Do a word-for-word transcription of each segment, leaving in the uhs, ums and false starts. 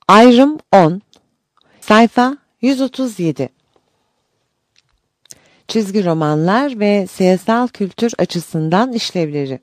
Ayrım on. Sayfa yüz otuz yedi. Çizgi romanlar ve siyasal kültür açısından işlevleri.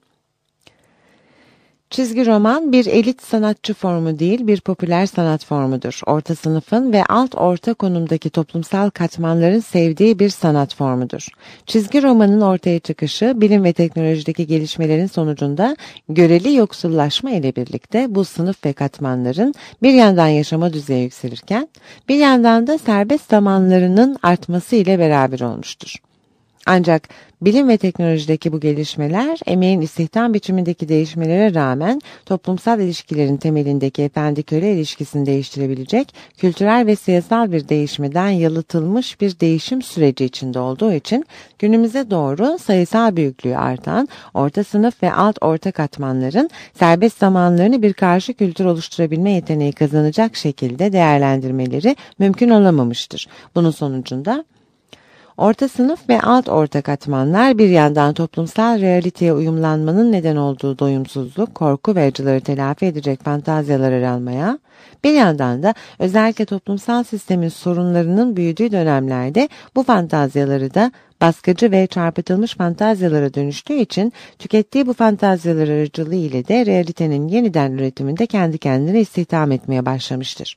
Çizgi roman bir elit sanatçı formu değil, bir popüler sanat formudur. Orta sınıfın ve alt orta konumdaki toplumsal katmanların sevdiği bir sanat formudur. Çizgi romanın ortaya çıkışı, bilim ve teknolojideki gelişmelerin sonucunda göreli yoksullaşma ile birlikte bu sınıf ve katmanların bir yandan yaşama düzeyi yükselirken, bir yandan da serbest zamanlarının artması ile beraber olmuştur. Ancak bilim ve teknolojideki bu gelişmeler, emeğin istihdam biçimindeki değişmelere rağmen toplumsal ilişkilerin temelindeki efendi-köle ilişkisini değiştirebilecek kültürel ve siyasal bir değişmeden yalıtılmış bir değişim süreci içinde olduğu için günümüze doğru sayısal büyüklüğü artan orta sınıf ve alt orta katmanların serbest zamanlarını bir karşı kültür oluşturabilme yeteneği kazanacak şekilde değerlendirmeleri mümkün olamamıştır. Bunun sonucunda orta sınıf ve alt orta katmanlar bir yandan toplumsal realiteye uyumlanmanın neden olduğu doyumsuzluk, korku ve acıları telafi edecek fantazyalar aranmaya, bir yandan da özellikle toplumsal sistemin sorunlarının büyüdüğü dönemlerde bu fantazyaları da baskıcı ve çarpıtılmış fantazyalara dönüştüğü için tükettiği bu fantazyalar aracılığı ile de realitenin yeniden üretiminde kendi kendine istihdam etmeye başlamıştır.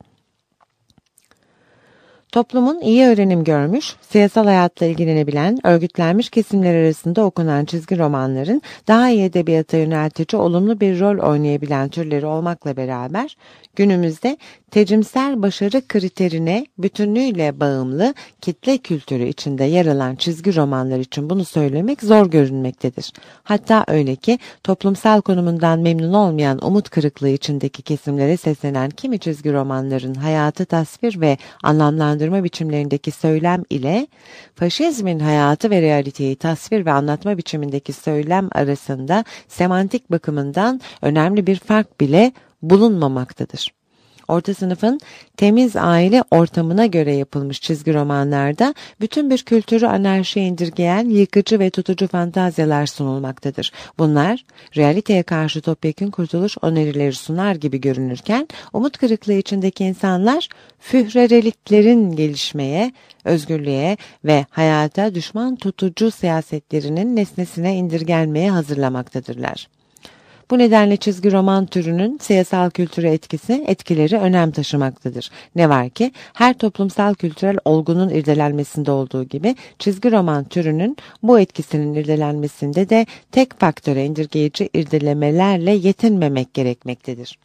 Toplumun iyi öğrenim görmüş, siyasal hayatla ilgilenebilen, örgütlenmiş kesimler arasında okunan çizgi romanların daha iyi edebiyata yöneltici olumlu bir rol oynayabilen türleri olmakla beraber, günümüzde tecimsel başarı kriterine bütünlüğüyle bağımlı kitle kültürü içinde yer alan çizgi romanlar için bunu söylemek zor görünmektedir. Hatta öyle ki toplumsal konumundan memnun olmayan umut kırıklığı içindeki kesimlere seslenen kimi çizgi romanların hayatı tasvir ve anlamlandırma biçimlerindeki söylem ile faşizmin hayatı ve realiteyi tasvir ve anlatma biçimindeki söylem arasında semantik bakımından önemli bir fark bile bulunmamaktadır. Orta sınıfın temiz aile ortamına göre yapılmış çizgi romanlarda bütün bir kültürü anarşiye indirgeyen yıkıcı ve tutucu fantazyalar sunulmaktadır. Bunlar realiteye karşı topyekün kurtuluş önerileri sunar gibi görünürken umut kırıklığı içindeki insanlar führerelitlerin gelişmeye, özgürlüğe ve hayata düşman tutucu siyasetlerinin nesnesine indirgenmeye hazırlamaktadırlar. Bu nedenle çizgi roman türünün siyasal kültüre etkisi, etkileri önem taşımaktadır. Ne var ki her toplumsal kültürel olgunun irdelenmesinde olduğu gibi çizgi roman türünün bu etkisinin irdelenmesinde de tek faktöre indirgeyici irdelemelerle yetinmemek gerekmektedir.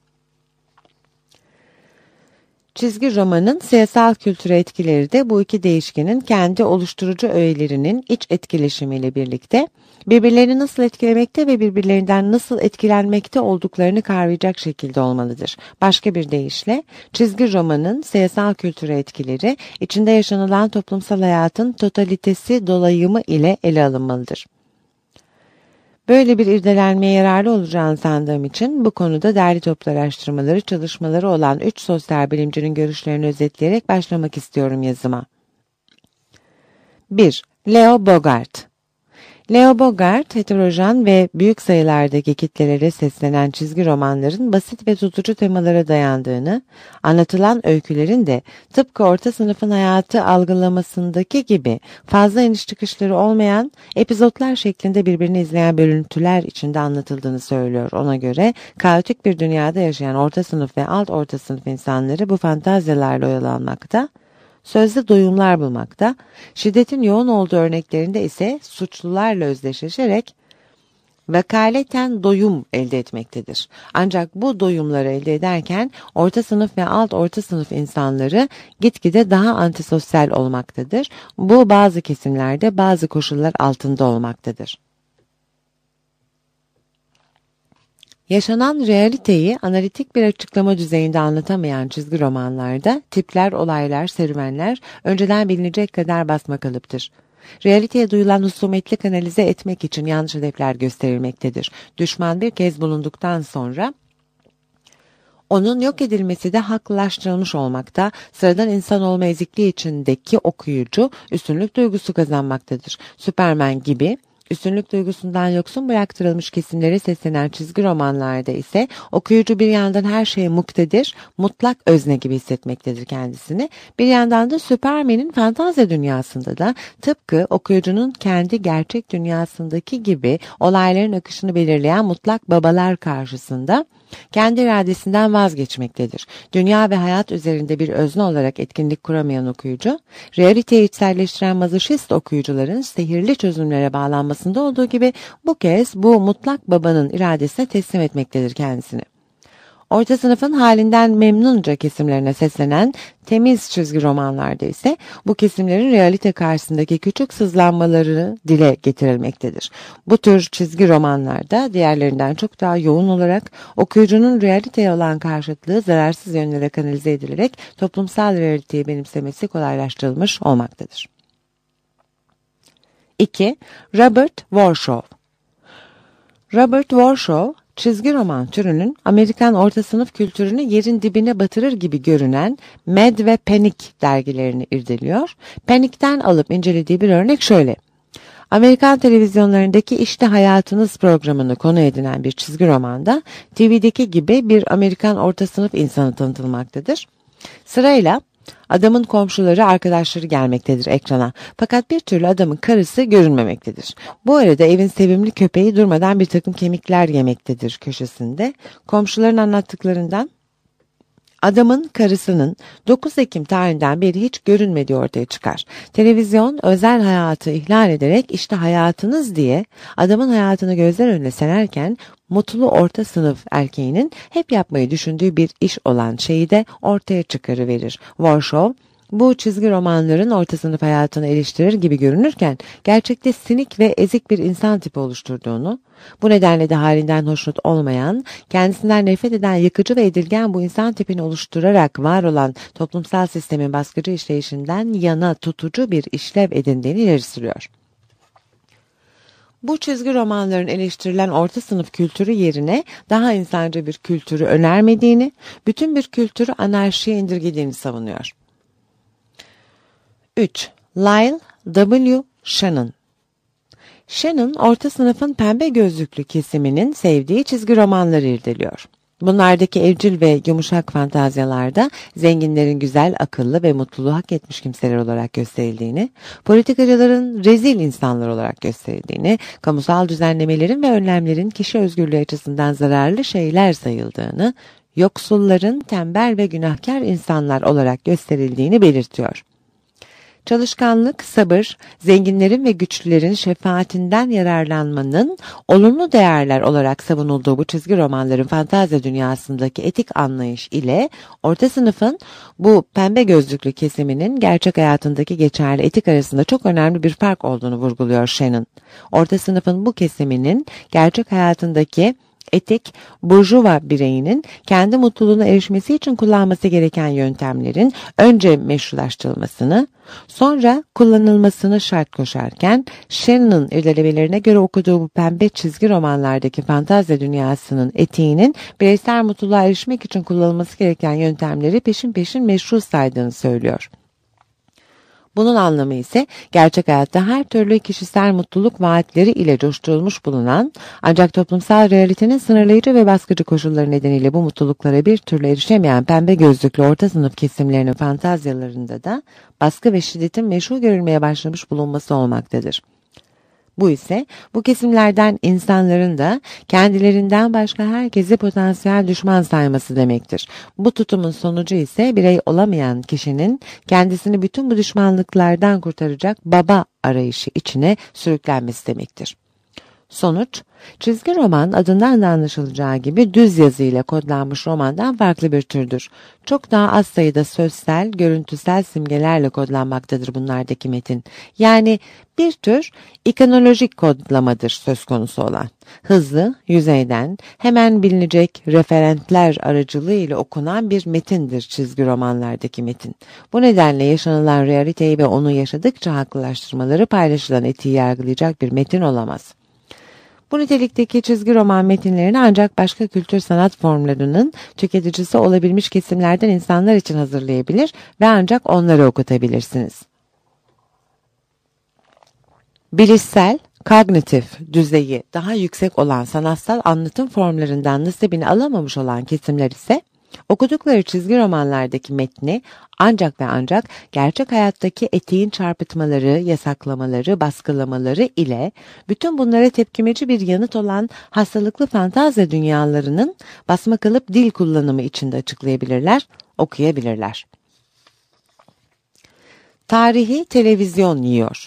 Çizgi romanın siyasal kültüre etkileri de bu iki değişkenin kendi oluşturucu öğelerinin iç etkileşimiyle birlikte birbirlerini nasıl etkilemekte ve birbirlerinden nasıl etkilenmekte olduklarını kavrayacak şekilde olmalıdır. Başka bir deyişle çizgi romanın siyasal kültüre etkileri içinde yaşanılan toplumsal hayatın totalitesi dolayımı ile ele alınmalıdır. Böyle bir irdelenmeye yararlı olacağını sandığım için bu konuda derli toplu araştırmaları, çalışmaları olan üç sosyal bilimcinin görüşlerini özetleyerek başlamak istiyorum yazıma. bir. Leo Bogart. Leo Bogart, heterojen ve büyük sayılardaki kitlelere seslenen çizgi romanların basit ve tutucu temalara dayandığını, anlatılan öykülerin de tıpkı orta sınıfın hayatı algılamasındaki gibi fazla iniş çıkışları olmayan epizotlar şeklinde birbirini izleyen bölüntüler içinde anlatıldığını söylüyor. Ona göre kaotik bir dünyada yaşayan orta sınıf ve alt orta sınıf insanları bu fantazyalarla oyalanmakta, sözde doyumlar bulmakta, şiddetin yoğun olduğu örneklerinde ise suçlularla özdeşleşerek vekaleten doyum elde etmektedir. Ancak bu doyumları elde ederken orta sınıf ve alt orta sınıf insanları gitgide daha antisosyal olmaktadır. Bu bazı kesimlerde bazı koşullar altında olmaktadır. Yaşanan realiteyi analitik bir açıklama düzeyinde anlatamayan çizgi romanlarda tipler, olaylar, serüvenler önceden bilinecek kadar basmakalıptır. Realiteye duyulan husumetlik analize etmek için yanlış hedefler gösterilmektedir. Düşman bir kez bulunduktan sonra onun yok edilmesi de haklılaştırılmış olmakta, sıradan insan olma ezikliği içindeki okuyucu üstünlük duygusu kazanmaktadır. Süpermen gibi Üstünlük duygusundan yoksun bıraktırılmış kesimlere seslenen çizgi romanlarda ise okuyucu bir yandan her şeye muktedir, mutlak özne gibi hissetmektedir kendisini. Bir yandan da Süpermen'in fantazya dünyasında da tıpkı okuyucunun kendi gerçek dünyasındaki gibi olayların akışını belirleyen mutlak babalar karşısında kendi iradesinden vazgeçmektedir. Dünya ve hayat üzerinde bir özne olarak etkinlik kuramayan okuyucu, realiteyi içselleştiren mazoşist okuyucuların sihirli çözümlere bağlanmasında olduğu gibi bu kez bu mutlak babanın iradesine teslim etmektedir kendisini. Orta sınıfın halinden memnunca kesimlerine seslenen temiz çizgi romanlarda ise bu kesimlerin realite karşısındaki küçük sızlanmaları dile getirilmektedir. Bu tür çizgi romanlarda diğerlerinden çok daha yoğun olarak okuyucunun realiteye olan karşıtlığı zararsız yönlere kanalize edilerek toplumsal realiteyi benimsemesi kolaylaştırılmış olmaktadır. iki. Robert Warshaw. Robert Warshaw, çizgi roman türünün Amerikan orta sınıf kültürünü yerin dibine batırır gibi görünen Mad ve Panic dergilerini irdeliyor. Panic'ten alıp incelediği bir örnek şöyle. Amerikan televizyonlarındaki İşte Hayatınız programını konu edinen bir çizgi romanda T V'deki gibi bir Amerikan orta sınıf insanı tanıtılmaktadır. Sırayla adamın komşuları, arkadaşları gelmektedir ekrana. Fakat bir türlü adamın karısı görünmemektedir. Bu arada evin sevimli köpeği durmadan bir takım kemikler yemektedir köşesinde. Komşuların anlattıklarından adamın karısının dokuz Ekim tarihinden beri hiç görünmediği ortaya çıkar. Televizyon özel hayatı ihlal ederek işte hayatınız diye adamın hayatını gözler önüne sererken mutlu orta sınıf erkeğinin hep yapmayı düşündüğü bir iş olan şeyi de ortaya çıkarıverir. Warshaw bu çizgi romanların orta sınıf hayatını eleştirir gibi görünürken gerçekte sinik ve ezik bir insan tipi oluşturduğunu, bu nedenle de halinden hoşnut olmayan, kendisinden nefret eden yıkıcı ve edilgen bu insan tipini oluşturarak var olan toplumsal sistemin baskıcı işleyişinden yana tutucu bir işlev edindiğini ileri sürüyor. Bu çizgi romanların eleştirilen orta sınıf kültürü yerine daha insancı bir kültürü önermediğini, bütün bir kültürü anarşiye indirgediğini savunuyor. üç. Lyle W. Shannon. Shannon, orta sınıfın pembe gözlüklü kesiminin sevdiği çizgi romanları irdeliyor. Bunlardaki evcil ve yumuşak fantazyalarda zenginlerin güzel, akıllı ve mutluluğu hak etmiş kimseler olarak gösterildiğini, politikacıların rezil insanlar olarak gösterildiğini, kamusal düzenlemelerin ve önlemlerin kişi özgürlüğü açısından zararlı şeyler sayıldığını, yoksulların tembel ve günahkar insanlar olarak gösterildiğini belirtiyor. Çalışkanlık, sabır, zenginlerin ve güçlülerin şefaatinden yararlanmanın olumlu değerler olarak savunulduğu bu çizgi romanların fantazya dünyasındaki etik anlayış ile orta sınıfın bu pembe gözlüklü kesiminin gerçek hayatındaki geçerli etik arasında çok önemli bir fark olduğunu vurguluyor Shannon. Orta sınıfın bu kesiminin gerçek hayatındaki etik, burjuva bireyinin kendi mutluluğuna erişmesi için kullanması gereken yöntemlerin önce meşrulaştırılmasını, sonra kullanılmasını şart koşarken, Shannon'ın irdelemelerine göre okuduğu bu pembe çizgi romanlardaki fantazya dünyasının etiğinin bireysel mutluluğa erişmek için kullanılması gereken yöntemleri peşin peşin meşru saydığını söylüyor. Bunun anlamı ise gerçek hayatta her türlü kişisel mutluluk vaatleri ile coşturulmuş bulunan ancak toplumsal realitenin sınırlayıcı ve baskıcı koşulları nedeniyle bu mutluluklara bir türlü erişemeyen pembe gözlüklü orta sınıf kesimlerinin fantazyalarında da baskı ve şiddetin meşru görülmeye başlamış bulunması olmaktadır. Bu ise bu kesimlerden insanların da kendilerinden başka herkesi potansiyel düşman sayması demektir. Bu tutumun sonucu ise birey olamayan kişinin kendisini bütün bu düşmanlıklardan kurtaracak baba arayışı içine sürüklenmesi demektir. Sonuç, çizgi roman adından da anlaşılacağı gibi düz yazıyla kodlanmış romandan farklı bir türdür. Çok daha az sayıda sözsel, görüntüsel simgelerle kodlanmaktadır bunlardaki metin. Yani bir tür ikonolojik kodlamadır söz konusu olan. Hızlı, yüzeyden, hemen bilinecek referentler aracılığıyla okunan bir metindir çizgi romanlardaki metin. Bu nedenle yaşanılan realiteyi ve onu yaşadıkça haklılaştırmaları paylaşılan etiği yargılayacak bir metin olamaz. Bu nitelikteki çizgi roman metinlerini ancak başka kültür sanat formlarının tüketicisi olabilmiş kesimlerden insanlar için hazırlayabilir ve ancak onları okutabilirsiniz. Bilişsel, kognitif düzeyi daha yüksek olan sanatsal anlatım formlarından nasibini alamamış olan kesimler ise okudukları çizgi romanlardaki metni ancak ve ancak gerçek hayattaki etiğin çarpıtmaları, yasaklamaları, baskılamaları ile bütün bunlara tepkimeci bir yanıt olan hastalıklı fantazya dünyalarının basmakalıp dil kullanımı içinde açıklayabilirler, okuyabilirler. Tarihi televizyon yiyor.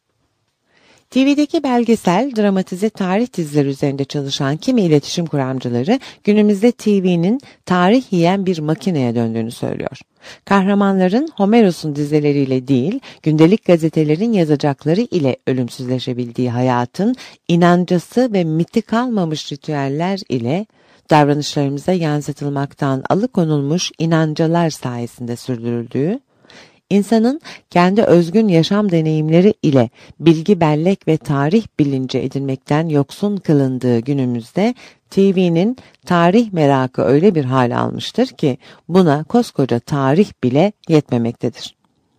T V'deki belgesel, dramatize tarih dizileri üzerinde çalışan kimi iletişim kuramcıları günümüzde T V'nin tarih yiyen bir makineye döndüğünü söylüyor. Kahramanların Homeros'un dizileriyle değil, gündelik gazetelerin yazacakları ile ölümsüzleşebildiği hayatın inancası ve miti kalmamış ritüeller ile davranışlarımıza yansıtılmaktan alıkonulmuş inancalar sayesinde sürdürüldüğü, İnsanın kendi özgün yaşam deneyimleri ile bilgi bellek ve tarih bilinci edinmekten yoksun kılındığı günümüzde T V'nin tarih merakı öyle bir hal almıştır ki buna koskoca tarih bile yetmemektedir.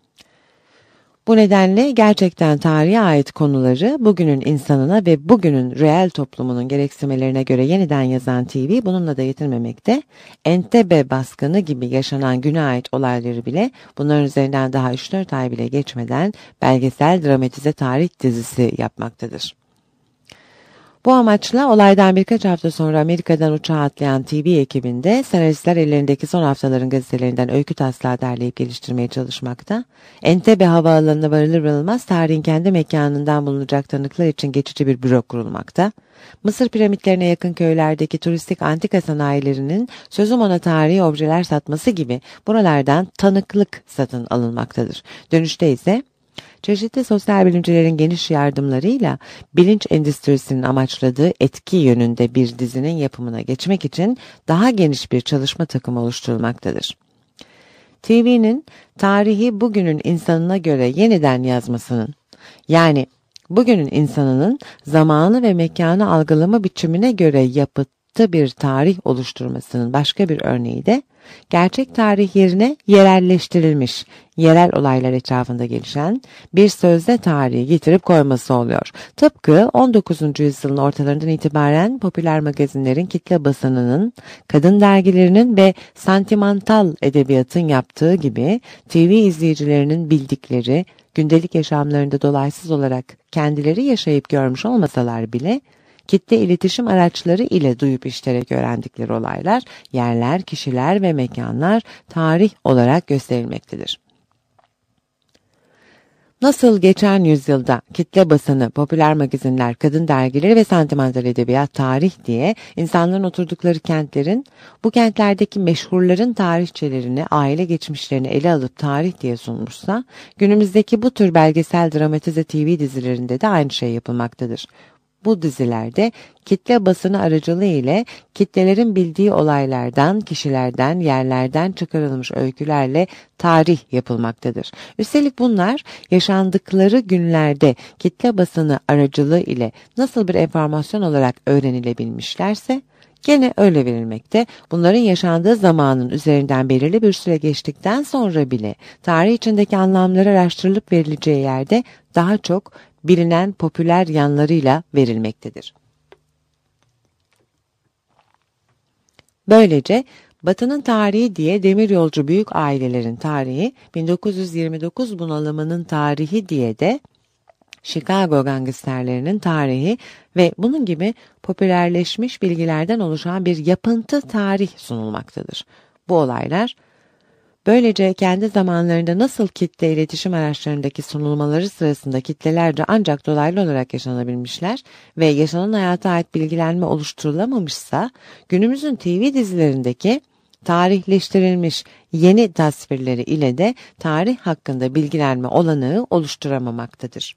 Bu nedenle gerçekten tarihe ait konuları bugünün insanına ve bugünün reel toplumunun gereksinmelerine göre yeniden yazan T V bununla da yetinmemekte. Entebbe baskını gibi yaşanan güne ait olayları bile bunların üzerinden daha üç dört ay bile geçmeden belgesel dramatize tarih dizisi yapmaktadır. Bu amaçla olaydan birkaç hafta sonra Amerika'dan uçağa atlayan T V ekibinde senaristler ellerindeki son haftaların gazetelerinden öykü taslağı derleyip geliştirmeye çalışmakta. Entebbe havaalanına varılır varılmaz tarihin kendi mekanından bulunacak tanıklar için geçici bir büro kurulmakta. Mısır piramitlerine yakın köylerdeki turistik antika sanayilerinin sözüm ona tarihi objeler satması gibi buralardan tanıklık satın alınmaktadır. Dönüşte ise çeşitli sosyal bilimcilerin geniş yardımlarıyla bilinç endüstrisinin amaçladığı etki yönünde bir dizinin yapımına geçmek için daha geniş bir çalışma takımı oluşturulmaktadır. T V'nin tarihi bugünün insanına göre yeniden yazmasının, yani bugünün insanının zamanı ve mekanı algılama biçimine göre yapıtı bir tarih oluşturmasının başka bir örneği de gerçek tarih yerine yerelleştirilmiş, yerel olaylar etrafında gelişen bir sözde tarihi getirip koyması oluyor. Tıpkı on dokuzuncu yüzyılın ortalarından itibaren popüler magazinlerin, kitle basınının, kadın dergilerinin ve santimental edebiyatın yaptığı gibi T V izleyicilerinin bildikleri, gündelik yaşamlarında dolaysız olarak kendileri yaşayıp görmüş olmasalar bile kitle iletişim araçları ile duyup işiterek öğrendikleri olaylar, yerler, kişiler ve mekanlar tarih olarak gösterilmektedir. Nasıl geçen yüzyılda kitle basını, popüler magazinler, kadın dergileri ve santimental edebiyat tarih diye insanların oturdukları kentlerin, bu kentlerdeki meşhurların tarihçelerini, aile geçmişlerini ele alıp tarih diye sunmuşsa, günümüzdeki bu tür belgesel dramatize T V dizilerinde de aynı şey yapılmaktadır. Bu dizilerde kitle basını aracılığı ile kitlelerin bildiği olaylardan, kişilerden, yerlerden çıkarılmış öykülerle tarih yapılmaktadır. Üstelik bunlar yaşandıkları günlerde kitle basını aracılığı ile nasıl bir enformasyon olarak öğrenilebilmişlerse gene öyle verilmekte. Bunların yaşandığı zamanın üzerinden belirli bir süre geçtikten sonra bile tarih içindeki anlamları araştırılıp verileceği yerde daha çok bilinen popüler yanlarıyla verilmektedir. Böylece Batı'nın tarihi diye demiryolcu büyük ailelerin tarihi, bin dokuz yüz yirmi dokuz bunalımının tarihi diye de Chicago gangsterlerinin tarihi ve bunun gibi popülerleşmiş bilgilerden oluşan bir yapıntı tarih sunulmaktadır. Bu olaylar böylece kendi zamanlarında nasıl kitle iletişim araçlarındaki sunulmaları sırasında kitlelerce ancak dolaylı olarak yaşanabilmişler ve yaşanan hayata ait bilgilenme oluşturulamamışsa, günümüzün T V dizilerindeki tarihleştirilmiş yeni tasvirleri ile de tarih hakkında bilgilenme olanağı oluşturamamaktadır.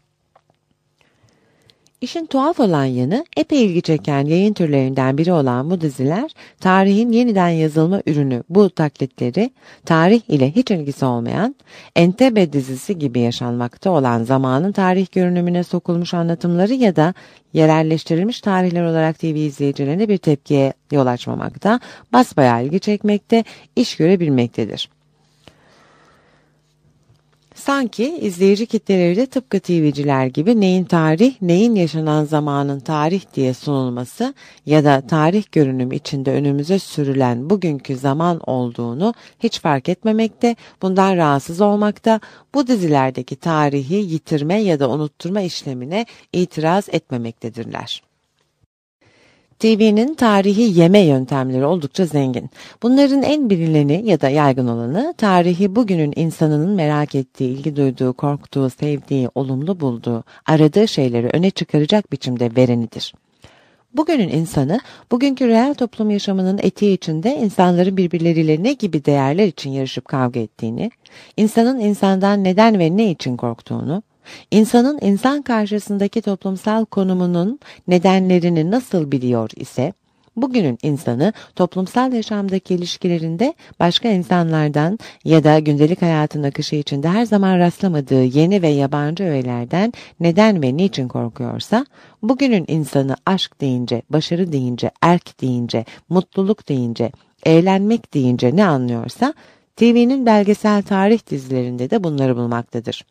İşin tuhaf olan yanı, epey ilgi çeken yayın türlerinden biri olan bu diziler, tarihin yeniden yazılma ürünü bu taklitleri, tarih ile hiç ilgisi olmayan, Entebbe dizisi gibi yaşanmakta olan zamanın tarih görünümüne sokulmuş anlatımları ya da yerelleştirilmiş tarihler olarak T V izleyicilerine bir tepkiye yol açmamakta, basbayağı ilgi çekmekte, iş görebilmektedir. Sanki izleyici kitleleri de tıpkı T V'ciler gibi neyin tarih, neyin yaşanan zamanın tarih diye sunulması ya da tarih görünümü içinde önümüze sürülen bugünkü zaman olduğunu hiç fark etmemekte, bundan rahatsız olmakta, bu dizilerdeki tarihi yitirme ya da unutturma işlemine itiraz etmemektedirler. T V'nin tarihi yeme yöntemleri oldukça zengin. Bunların en bilineni ya da yaygın olanı, tarihi bugünün insanının merak ettiği, ilgi duyduğu, korktuğu, sevdiği, olumlu bulduğu, aradığı şeyleri öne çıkaracak biçimde verenidir. Bugünün insanı, bugünkü reel toplum yaşamının etiği içinde insanların birbirleriyle ne gibi değerler için yarışıp kavga ettiğini, insanın insandan neden ve ne için korktuğunu, İnsanın insan karşısındaki toplumsal konumunun nedenlerini nasıl biliyor ise, bugünün insanı toplumsal yaşamdaki ilişkilerinde başka insanlardan ya da gündelik hayatın akışı içinde her zaman rastlamadığı yeni ve yabancı öğelerden neden ve niçin korkuyorsa, bugünün insanı aşk deyince, başarı deyince, erk deyince, mutluluk deyince, eğlenmek deyince ne anlıyorsa, T V'nin belgesel tarih dizilerinde de bunları bulmaktadır.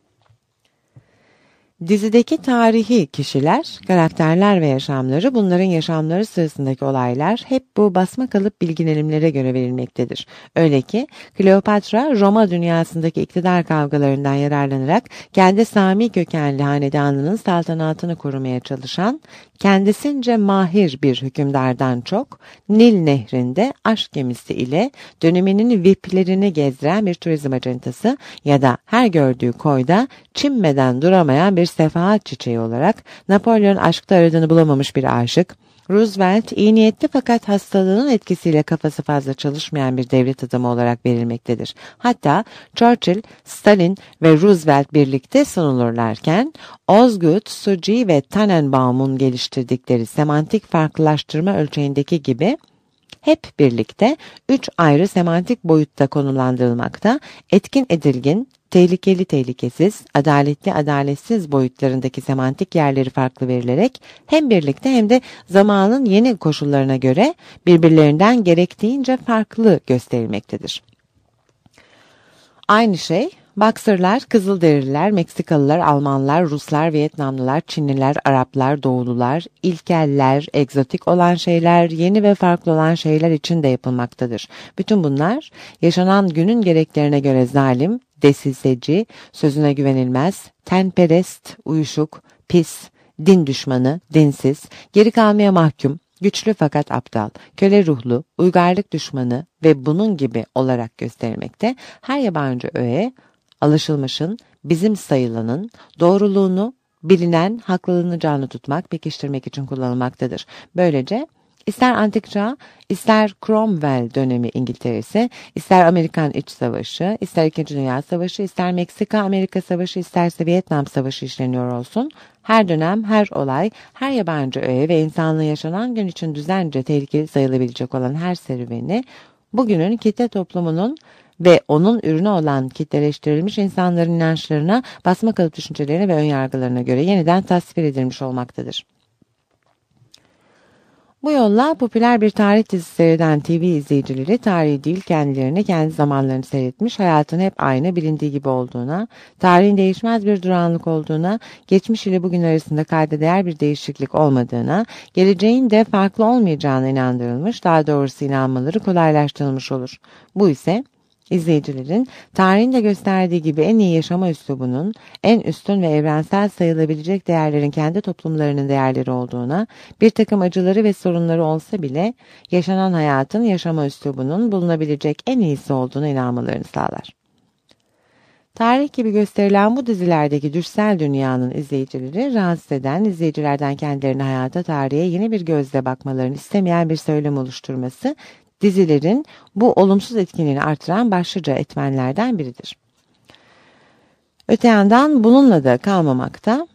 Dizideki tarihi kişiler, karakterler ve yaşamları, bunların yaşamları sırasındaki olaylar hep bu basmakalıp bilgilenimlere göre verilmektedir. Öyle ki Kleopatra, Roma dünyasındaki iktidar kavgalarından yararlanarak kendi Sami kökenli hanedanının saltanatını korumaya çalışan, kendisince mahir bir hükümdardan çok, Nil Nehri'nde aşk gemisi ile döneminin V I P'lerini gezdiren bir turizm acentası ya da her gördüğü koyda çimmeden duramayan bir sefahat çiçeği olarak, Napolyon aşkta aradığını bulamamış bir aşık, Roosevelt iyi niyetli fakat hastalığının etkisiyle kafası fazla çalışmayan bir devlet adamı olarak verilmektedir. Hatta Churchill, Stalin ve Roosevelt birlikte sunulurlarken, Osgood, Suji ve Tannenbaum'un geliştirdikleri semantik farklılaştırma ölçeğindeki gibi hep birlikte üç ayrı semantik boyutta konumlandırılmakta, etkin edilgin, tehlikeli tehlikesiz, adaletli adaletsiz boyutlarındaki semantik yerleri farklı verilerek hem birlikte hem de zamanın yeni koşullarına göre birbirlerinden gerektiğince farklı gösterilmektedir. Aynı şey, Boxer'lar, Kızılderililer, Meksikalılar, Almanlar, Ruslar, Vietnamlılar, Çinliler, Araplar, Doğulular, ilkeller, egzotik olan şeyler, yeni ve farklı olan şeyler için de yapılmaktadır. Bütün bunlar, yaşanan günün gereklerine göre zalim, desiseci, sözüne güvenilmez, tenperest, uyuşuk, pis, din düşmanı, dinsiz, geri kalmaya mahkum, güçlü fakat aptal, köle ruhlu, uygarlık düşmanı ve bunun gibi olarak gösterilmekte, her yabancı öğe, alışılmışın, bizim sayılanın, doğruluğunu, bilinen, haklılığını canlı tutmak, pekiştirmek için kullanılmaktadır. Böylece, İster Antik Çağ, ister Cromwell dönemi İngiltere'si, ister Amerikan İç Savaşı, ister İkinci Dünya Savaşı, ister Meksika-Amerika Savaşı, isterse Vietnam Savaşı işleniyor olsun, her dönem, her olay, her yabancı öğe ve insanlığın yaşanan gün için düzenli tehlikeli sayılabilecek olan her serüveni, bugünün kitle toplumunun ve onun ürünü olan kitleleştirilmiş insanların inançlarına, basmakalıp düşüncelerine ve önyargılarına göre yeniden tasvir edilmiş olmaktadır. Bu yolla popüler bir tarih dizisi seyreden T V izleyicileri tarihi değil kendilerini, kendi zamanlarını seyretmiş, hayatın hep aynı, bilindiği gibi olduğuna, tarihin değişmez bir durağanlık olduğuna, geçmiş ile bugün arasında kayda değer bir değişiklik olmadığına, geleceğin de farklı olmayacağına inandırılmış, daha doğrusu inanmaları kolaylaştırılmış olur. Bu ise İzleyicilerin tarihin de gösterdiği gibi en iyi yaşama üslubunun, en üstün ve evrensel sayılabilecek değerlerin kendi toplumlarının değerleri olduğuna, bir takım acıları ve sorunları olsa bile yaşanan hayatın yaşama üslubunun bulunabilecek en iyisi olduğuna inanmalarını sağlar. Tarih gibi gösterilen bu dizilerdeki düşsel dünyanın izleyicileri rahatsız eden, izleyicilerden kendilerine hayata, tarihe yeni bir gözle bakmalarını istemeyen bir söylem oluşturması, dizilerin bu olumsuz etkinliğini artıran başlıca etmenlerden biridir. Öte yandan bununla da kalmamakta,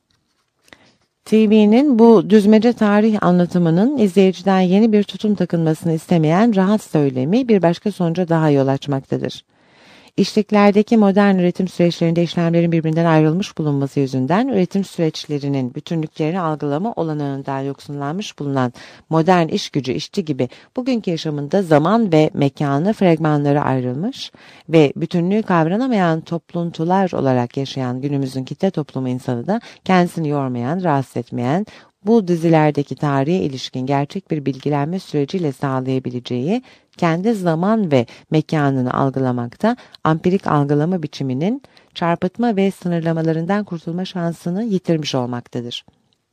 T V'nin bu düzmece tarih anlatımının izleyiciden yeni bir tutum takınmasını istemeyen rahat söylemi bir başka sonuca daha yol açmaktadır. İşliklerdeki modern üretim süreçlerinde işlemlerin birbirinden ayrılmış bulunması yüzünden üretim süreçlerinin bütünlüklerini algılama olanağından yoksunlanmış bulunan modern iş gücü işçi gibi bugünkü yaşamında zaman ve mekanı fragmanlara ayrılmış ve bütünlüğü kavranamayan topluntular olarak yaşayan günümüzün kitle toplumu insanı da kendisini yormayan, rahatsız etmeyen, bu dizilerdeki tarihe ilişkin gerçek bir bilgilenme süreciyle sağlayabileceği kendi zaman ve mekanını algılamakta, ampirik algılama biçiminin çarpıtma ve sınırlamalarından kurtulma şansını yitirmiş olmaktadır.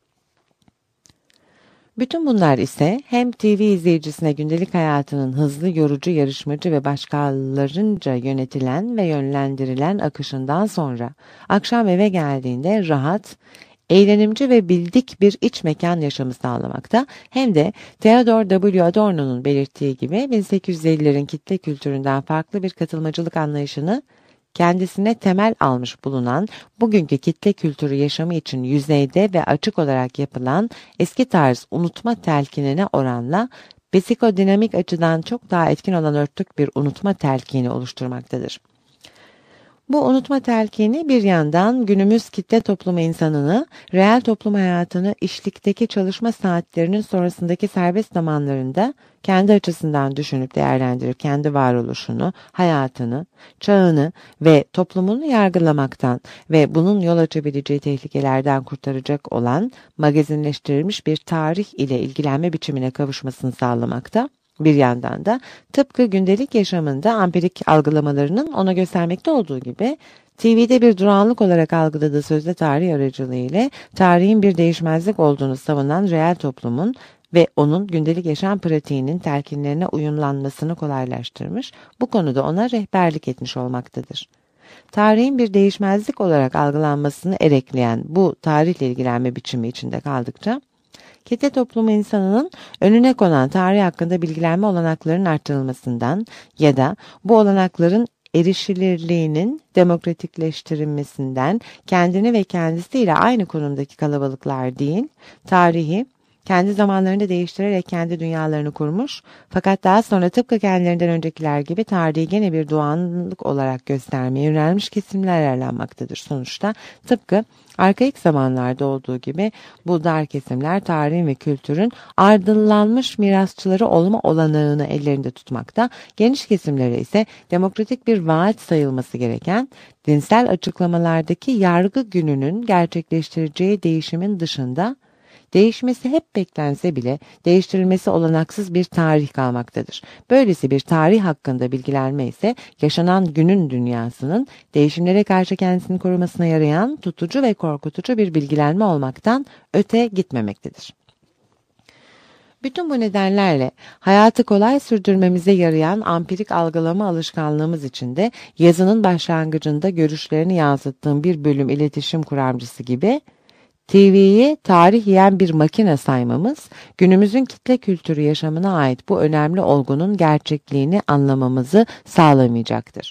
Bütün bunlar ise hem T V izleyicisine gündelik hayatının hızlı, yorucu, yarışmacı ve başkalarınca yönetilen ve yönlendirilen akışından sonra akşam eve geldiğinde rahat, eğlenimci ve bildik bir iç mekan yaşamı sağlamakta, hem de Theodor W. Adorno'nun belirttiği gibi bin sekiz yüz ellilerin kitle kültüründen farklı bir katılmacılık anlayışını kendisine temel almış bulunan bugünkü kitle kültürü yaşamı için yüzeyde ve açık olarak yapılan eski tarz unutma telkinine oranla psikodinamik açıdan çok daha etkin olan örtük bir unutma telkini oluşturmaktadır. Bu unutma telkini bir yandan günümüz kitle toplumu insanını, reel toplum hayatını işlikteki çalışma saatlerinin sonrasındaki serbest zamanlarında kendi açısından düşünüp değerlendirip kendi varoluşunu, hayatını, çağını ve toplumunu yargılamaktan ve bunun yol açabileceği tehlikelerden kurtaracak olan magazinleştirilmiş bir tarih ile ilgilenme biçimine kavuşmasını sağlamakta. Bir yandan da tıpkı gündelik yaşamında ampirik algılamalarının ona göstermekte olduğu gibi T V'de bir durağanlık olarak algıladığı sözde tarih aracılığı ile tarihin bir değişmezlik olduğunu savunan reel toplumun ve onun gündelik yaşam pratiğinin telkinlerine uyumlanmasını kolaylaştırmış, bu konuda ona rehberlik etmiş olmaktadır. Tarihin bir değişmezlik olarak algılanmasını erekleyen bu tarihle ilgilenme biçimi içinde kaldıkça, kitle toplumu insanının önüne konan tarih hakkında bilgilenme olanaklarının arttırılmasından ya da bu olanakların erişilirliğinin demokratikleştirilmesinden kendini ve kendisiyle aynı konumdaki kalabalıklar değil, tarihi kendi zamanlarında değiştirerek kendi dünyalarını kurmuş, fakat daha sonra tıpkı kendilerinden öncekiler gibi tarihi gene bir doğanlık olarak göstermeye yönelmiş kesimler yararlanmaktadır. Sonuçta tıpkı arkaik zamanlarda olduğu gibi bu dar kesimler tarihin ve kültürün ardıllanmış mirasçıları olma olanağını ellerinde tutmakta, geniş kesimlere ise demokratik bir vaat sayılması gereken dinsel açıklamalardaki yargı gününün gerçekleştireceği değişimin dışında değişmesi hep beklense bile değiştirilmesi olanaksız bir tarih kalmaktadır. Böylesi bir tarih hakkında bilgilenme ise yaşanan günün dünyasının değişimlere karşı kendisini korumasına yarayan tutucu ve korkutucu bir bilgilenme olmaktan öte gitmemektedir. Bütün bu nedenlerle hayatı kolay sürdürmemize yarayan ampirik algılama alışkanlığımız içinde yazının başlangıcında görüşlerini yansıttığım bir bölüm iletişim kuramcısı gibi T V'yi tarih yiyen bir makine saymamız, günümüzün kitle kültürü yaşamına ait bu önemli olgunun gerçekliğini anlamamızı sağlamayacaktır.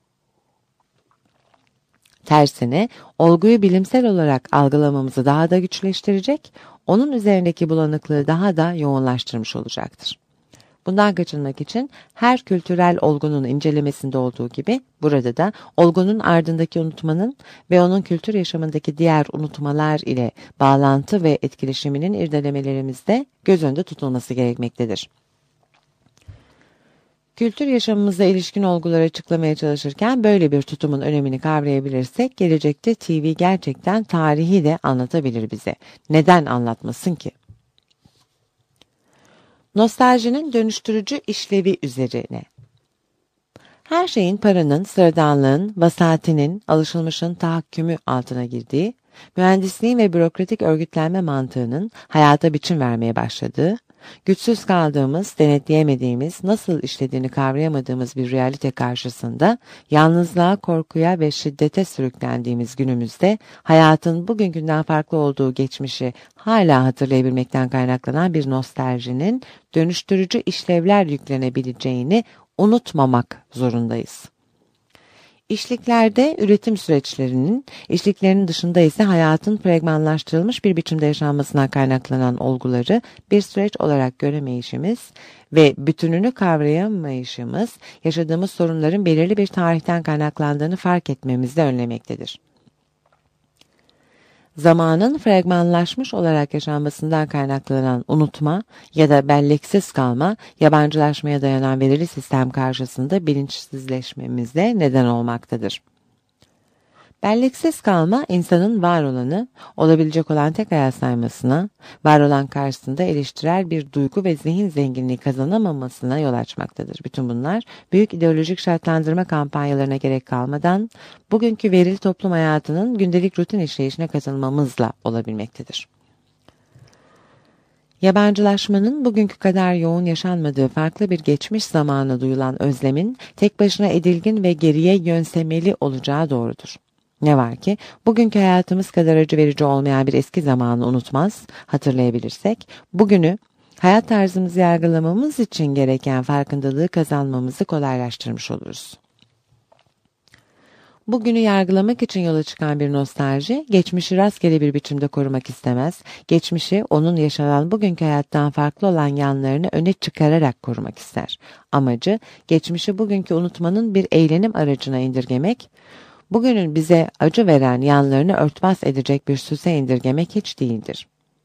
Tersine, olguyu bilimsel olarak algılamamızı daha da güçleştirecek, onun üzerindeki bulanıklığı daha da yoğunlaştırmış olacaktır. Bundan kaçınmak için her kültürel olgunun incelemesinde olduğu gibi burada da olgunun ardındaki unutmanın ve onun kültür yaşamındaki diğer unutmalar ile bağlantı ve etkileşiminin irdelemelerimizde göz önünde tutulması gerekmektedir. Kültür yaşamımıza ilişkin olguları açıklamaya çalışırken böyle bir tutumun önemini kavrayabilirsek gelecekte T V gerçekten tarihi de anlatabilir bize. Neden anlatmasın ki? Nostaljinin dönüştürücü işlevi üzerine. Her şeyin paranın, sıradanlığın, vasatinin, alışılmışın tahakkümü altına girdiği, mühendisliğin ve bürokratik örgütlenme mantığının hayata biçim vermeye başladığı, güçsüz kaldığımız, denetleyemediğimiz, nasıl işlediğini kavrayamadığımız bir realite karşısında yalnızlığa, korkuya ve şiddete sürüklendiğimiz günümüzde hayatın bugünkünden farklı olduğu geçmişi hala hatırlayabilmekten kaynaklanan bir nostaljinin dönüştürücü işlevler yüklenebileceğini unutmamak zorundayız. İşliklerde üretim süreçlerinin, işliklerin dışında ise hayatın fragmanlaştırılmış bir biçimde yaşanmasına kaynaklanan olguları bir süreç olarak göremeyişimiz ve bütününü kavrayamayışımız, yaşadığımız sorunların belirli bir tarihten kaynaklandığını fark etmemizi önlemektedir. Zamanın fragmanlaşmış olarak yaşanmasından kaynaklanan unutma ya da belleksiz kalma, yabancılaşmaya dayanan verili sistem karşısında bilinçsizleşmemize neden olmaktadır. Belleksiz kalma, insanın var olanı, olabilecek olan tek hayat saymasına, var olan karşısında eleştirel bir duygu ve zihin zenginliği kazanamamasına yol açmaktadır. Bütün bunlar, büyük ideolojik şartlandırma kampanyalarına gerek kalmadan, bugünkü verili toplum hayatının gündelik rutin işleyişine katılmamızla olabilmektedir. Yabancılaşmanın bugünkü kadar yoğun yaşanmadığı farklı bir geçmiş zamana duyulan özlemin, tek başına edilgin ve geriye yönsemeli olacağı doğrudur. Ne var ki, bugünkü hayatımız kadar acı verici olmayan bir eski zamanı unutmaz, hatırlayabilirsek, bugünü hayat tarzımızı yargılamamız için gereken farkındalığı kazanmamızı kolaylaştırmış oluruz. Bugünü yargılamak için yola çıkan bir nostalji, geçmişi rastgele bir biçimde korumak istemez, geçmişi onun yaşanan bugünkü hayattan farklı olan yanlarını öne çıkararak korumak ister. Amacı, geçmişi bugünkü unutmanın bir eğlenim aracına indirgemek, bugünün bize acı veren yanlarını örtbas edecek bir süse indirgemek hiç değildir.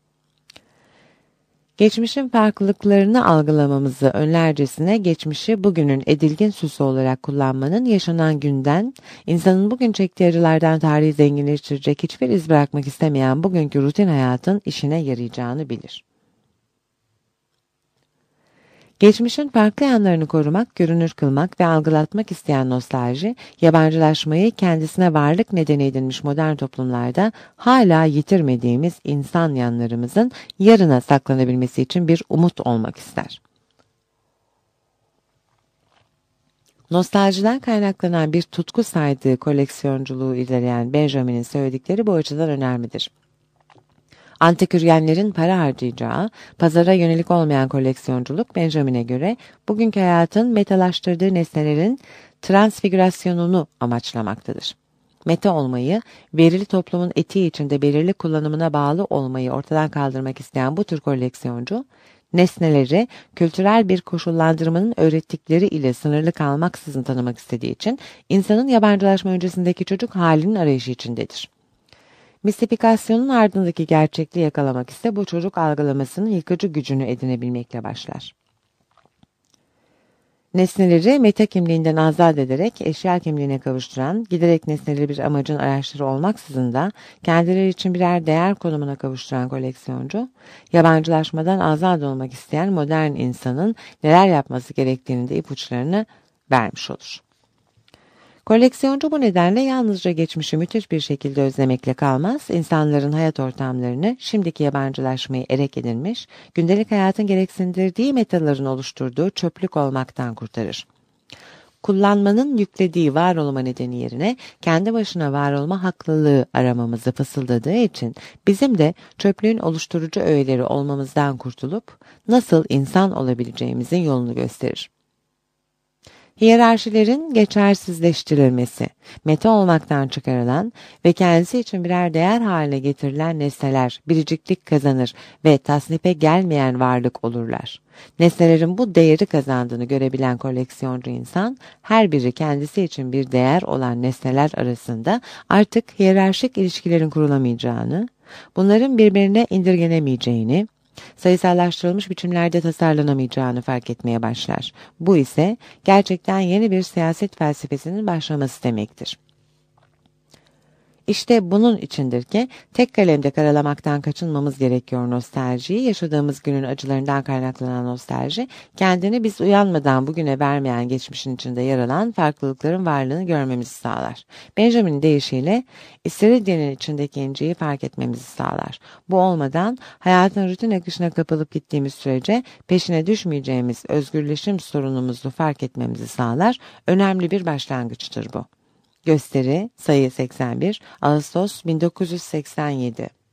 Geçmişin farklılıklarını algılamamızı önlercesine geçmişi bugünün edilgin süsü olarak kullanmanın yaşanan günden, insanın bugün çektiği acılardan tarihi zenginleştirecek hiçbir iz bırakmak istemeyen bugünkü rutin hayatın işine yarayacağını bilir. Geçmişin farklı yanlarını korumak, görünür kılmak ve algılatmak isteyen nostalji, yabancılaşmayı kendisine varlık nedeni edinmiş modern toplumlarda hala yitirmediğimiz insan yanlarımızın yarına saklanabilmesi için bir umut olmak ister. Nostaljiden kaynaklanan bir tutku saydığı koleksiyonculuğu ilerleyen Benjamin'in söyledikleri bu açıdan önemlidir. Antiküryenlerin para harcayacağı, pazara yönelik olmayan koleksiyonculuk Benjamin'e göre bugünkü hayatın metalaştırdığı nesnelerin transfigürasyonunu amaçlamaktadır. Meta olmayı, verili toplumun etiği içinde belirli kullanımına bağlı olmayı ortadan kaldırmak isteyen bu tür koleksiyoncu, nesneleri kültürel bir koşullandırmanın öğrettikleri ile sınırlı kalmaksızın tanımak istediği için insanın yabancılaşma öncesindeki çocuk halinin arayışı içindedir. Mistifikasyonun ardındaki gerçekliği yakalamak ise bu çocuk algılamasının yıkıcı gücünü edinebilmekle başlar. Nesneleri meta kimliğinden azat ederek eşya kimliğine kavuşturan, giderek nesneleri bir amacın araçları olmaksızın da kendileri için birer değer konumuna kavuşturan koleksiyoncu, yabancılaşmadan azat olmak isteyen modern insanın neler yapması gerektiğini de ipuçlarını vermiş olur. Koleksiyoncu bu nedenle yalnızca geçmişi müthiş bir şekilde özlemekle kalmaz, insanların hayat ortamlarını, şimdiki yabancılaşmayı erek edinmiş, gündelik hayatın gereksindirdiği metaların oluşturduğu çöplük olmaktan kurtarır. Kullanmanın yüklediği var olma nedeni yerine kendi başına var olma haklılığı aramamızı fısıldadığı için bizim de çöplüğün oluşturucu öğeleri olmamızdan kurtulup nasıl insan olabileceğimizin yolunu gösterir. Hiyerarşilerin geçersizleştirilmesi, meta olmaktan çıkarılan ve kendisi için birer değer haline getirilen nesneler biriciklik kazanır ve tasnife gelmeyen varlık olurlar. Nesnelerin bu değeri kazandığını görebilen koleksiyoncu insan, her biri kendisi için bir değer olan nesneler arasında artık hiyerarşik ilişkilerin kurulamayacağını, bunların birbirine indirgenemeyeceğini, sayısallaştırılmış biçimlerde tasarlanamayacağını fark etmeye başlar. Bu ise gerçekten yeni bir siyaset felsefesinin başlaması demektir. İşte bunun içindir ki tek kalemde karalamaktan kaçınmamız gerekiyor nostaljiyi. Yaşadığımız günün acılarından kaynaklanan nostalji, kendini biz uyanmadan bugüne vermeyen geçmişin içinde yer alan farklılıkların varlığını görmemizi sağlar. Benjamin'in deyişiyle İstiridye'nin içindeki inciyi fark etmemizi sağlar. Bu olmadan hayatın rutin akışına kapılıp gittiğimiz sürece peşine düşmeyeceğimiz özgürleşim sorunumuzu fark etmemizi sağlar. Önemli bir başlangıçtır bu. Gösteri sayı seksen bir Ağustos bin dokuz yüz seksen yedi